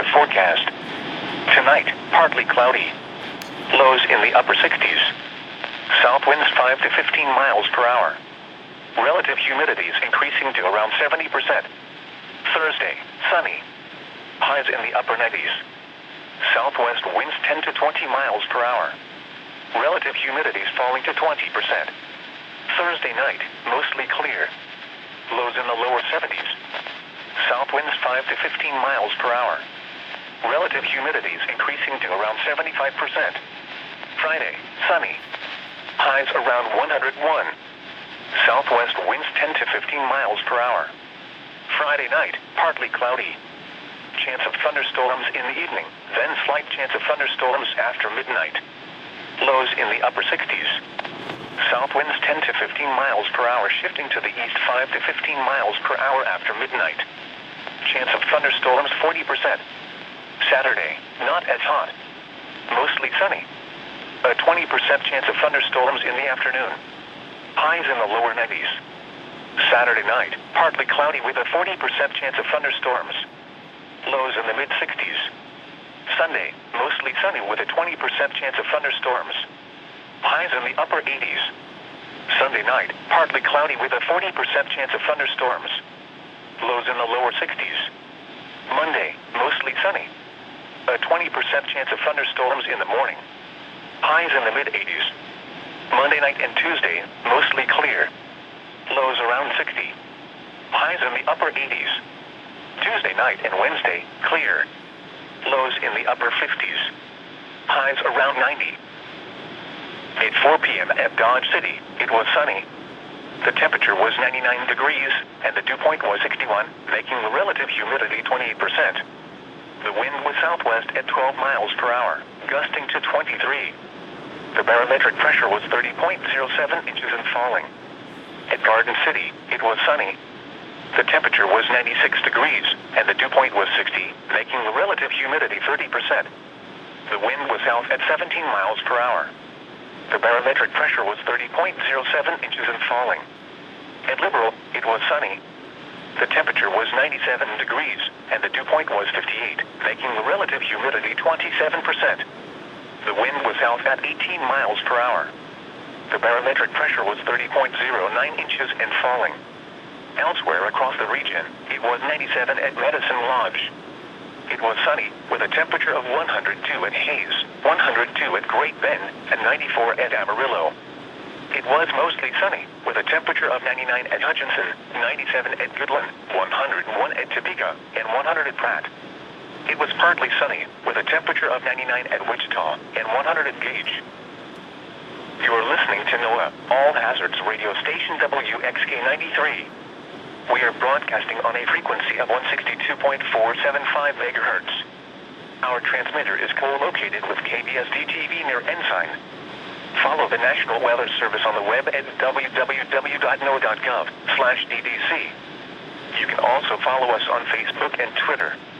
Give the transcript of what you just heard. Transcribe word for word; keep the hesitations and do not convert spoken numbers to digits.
weather forecast. Tonight, partly cloudy. Lows in the upper sixties. South winds five to fifteen miles per hour. Relative humidity is increasing to around seventy percent. Thursday, sunny. Highs in the upper nineties. Southwest winds ten to twenty miles per hour. Relative humidity is falling to twenty percent. Thursday night, mostly clear. Lows in the lower seventies. South winds five to fifteen miles per hour. Relative humidity is increasing to around seventy-five percent. Friday, sunny. Highs around one hundred one. Southwest winds ten to fifteen miles per hour. Friday night, partly cloudy. Chance of thunderstorms in the evening, then slight chance of thunderstorms after midnight. Lows in the upper sixties. South winds ten to fifteen miles per hour, shifting to the east five to fifteen miles per hour after midnight. Chance of thunderstorms forty percent. Saturday, not as hot. Mostly sunny. A twenty percent chance of thunderstorms in the afternoon. Highs in the lower nineties. Saturday night, partly cloudy with a forty percent chance of thunderstorms. Lows in the mid-sixties. Sunday, mostly sunny with a twenty percent chance of thunderstorms. Highs in the upper eighties. Sunday night, partly cloudy with a forty percent chance of thunderstorms. Lows in the lower sixties. Monday, mostly sunny. A twenty percent chance of thunderstorms in the morning. Highs in the mid-eighties. Monday night and Tuesday, mostly clear. Lows around sixty. Highs in the upper eighties. Tuesday night and Wednesday, clear. Lows in the upper fifties. Highs around ninety. At four p.m. at Dodge City, it was sunny. The temperature was ninety-nine degrees, and the dew point was sixty-one, making the relative humidity twenty-eight percent. The wind was southwest at twelve miles per hour, gusting to twenty-three. The barometric pressure was thirty point zero seven inches and falling. At Garden City, it was sunny. The temperature was ninety-six degrees, and the dew point was sixty, making the relative humidity thirty percent. The wind was south at seventeen miles per hour. The barometric pressure was thirty point zero seven inches and falling. At Liberal, it was sunny. The temperature was ninety-seven degrees, and the dew point was fifty-eight, making the relative humidity twenty-seven percent. The wind was south at eighteen miles per hour. The barometric pressure was thirty point zero nine inches and falling. Elsewhere across the region, it was ninety-seven at Medicine Lodge. It was sunny, with a temperature of one hundred two at Hayes, one hundred two at Great Bend, and ninety-four at Amarillo. It was mostly sunny, with a temperature of ninety-nine at Hutchinson, ninety-seven at Goodland, one hundred one at Topeka, and one hundred at Pratt. It was partly sunny, with a temperature of ninety-nine at Wichita, and one hundred at Gage. You are listening to NOAA, All Hazards Radio Station W X K ninety-three. We are broadcasting on a frequency of one sixty-two point four seven five megahertz. Our transmitter is co-located with K B S D T V near Ensign. Follow the National Weather Service on the web at w w w dot noaa dot gov slash d d c. You can also follow us on Facebook and Twitter.